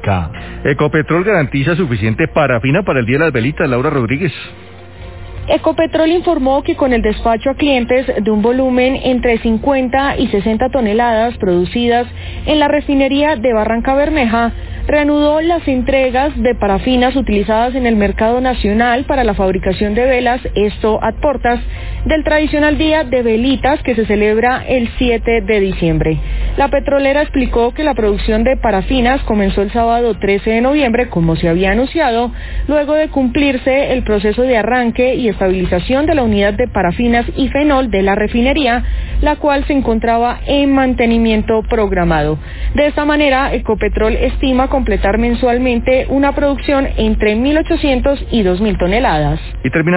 Económica. Ecopetrol garantiza suficiente parafina para el Día de las Velitas. Laura Rodríguez. Ecopetrol informó que con el despacho a clientes de un volumen entre 50 y 60 toneladas producidas en la refinería de Barranca Bermeja, reanudó las entregas de parafinas utilizadas en el mercado nacional para la fabricación de velas, esto a portas del tradicional Día de Velitas que se celebra el 7 de diciembre. La petrolera explicó que la producción de parafinas comenzó el sábado 13 de noviembre, como se había anunciado, luego de cumplirse el proceso de arranque y estabilización de la unidad de parafinas y fenol de la refinería, la cual se encontraba en mantenimiento programado. De esta manera, Ecopetrol estima completar mensualmente una producción entre 1.800 y 2.000 toneladas. Y terminamos